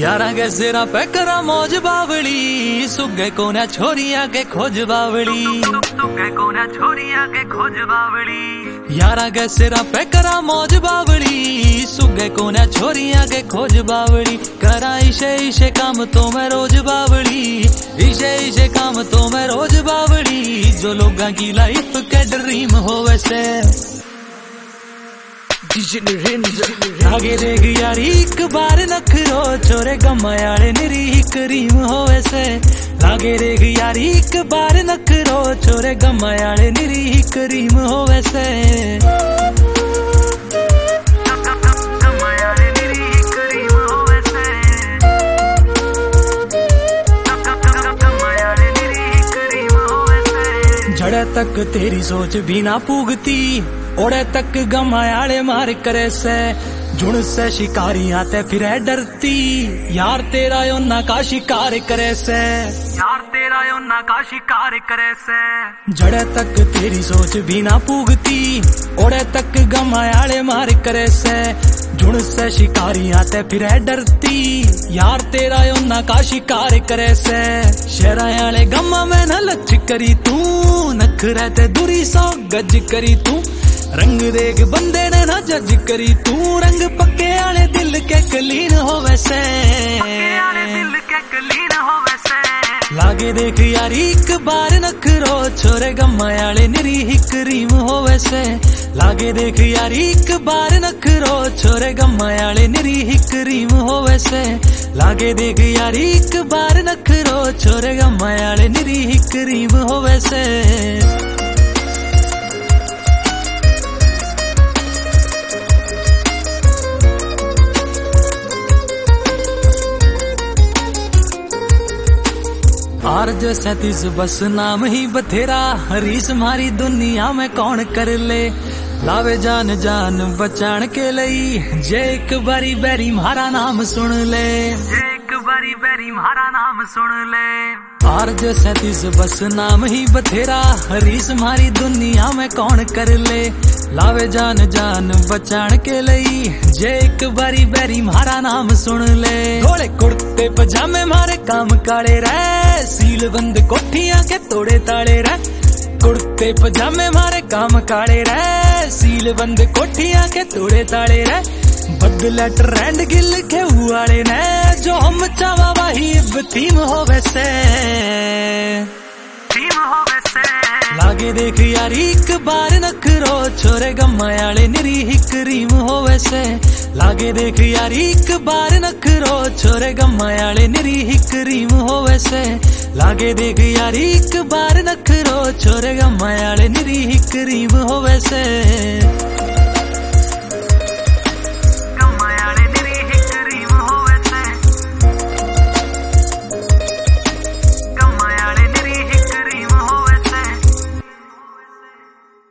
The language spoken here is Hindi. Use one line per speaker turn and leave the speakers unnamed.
यारा के सिरा पे करा मौज बावली, सुगे कोने छोरिया के खोज बावली, सुगे कोने छोरिया के खोज बावली। यारा के सिरा पे करा मौज बावली, सुगे कोने छोरिया के खोज बावली। करा इशे इशे काम तो मैं रोज बावली, इशे इशे काम तो मैं रोज बावली। जो लोगों की लाइफ के ड्रीम हो वैसे आगे देख यारी एक बार नखरो छोरे गमायाले निरी करीम हो वैसे। आगे देख यारी एक बार नखरो छोरे गमायाले निरी करीम हो वैसे। जड़े तक तेरी सोच भी ना पूगती, ओड़े तक गमायाले मार करे से। जुड़ से शिकारी आते फिर डरती, यार तेरा योना का शिकार करे से, यार तेरा योना का शिकार करे से। जड़े तक तेरी सोच भी ना पूगती, ओड़े तक गमायाले मार करे से। जुड़ से शिकारी आते फिर डरती, यार तेरा योना का शिकार करे से। शहरायाले गमा में न लच करी तू, नख रहते दूरी सौ गज करी तू। रंग देख बंदे ने ना जज करी तू, रंग पक्के आले दिल के कलीन हो वैसे, दिल के कलीन हो वैसे। लागे देख यारी एक बार नखरो छोरे गमायाले निरी करीम हो वैसे। लागे देख यारी एक बार नखरो छोरे गमायाले निरी करीम हो वैसे। लागे देख यारी एक बार नखरो छोरे गमायाले निरी करीम हो वैसे। आरज 37 बस नाम ही बथेरा, हरीस मारी दुनिया में कौन कर ले। लावे जान जान बचान के लई, जे एक बारी बैरी मारा नाम सुन ले, जे एक बारी बैरी मारा नाम सुन ले। आरज 37 बस नाम ही बथेरा, हरीस मारी दुनिया में कौन कर ले। लावे जान जान बचान के लई, जे एक बारी बैरी मारा नाम सुन ले। घोड़े कुर्ते पजामे मारे काम काले रे, सील बंद कोठियां के तोड़े ताले रे। कुर्ते पजामे मारे काम काले रे, सील बंद कोठियां के तोड़े ताले रे। बदला ट्रेंड गिल के वाले ने, जो हम चावा वही थीम हो वैसे, थीम हो वैसे। लागे देख यारी एक बार नखरो छोरे गमायाले निरी करीम हो वैसे। लागे देख यारी एक बार नखरो छोरे गमायाले निरी करीम हो वैसे। लागे देख यारी एक बार नखरो छोरे गमायाले निरी करीम हो वैसे।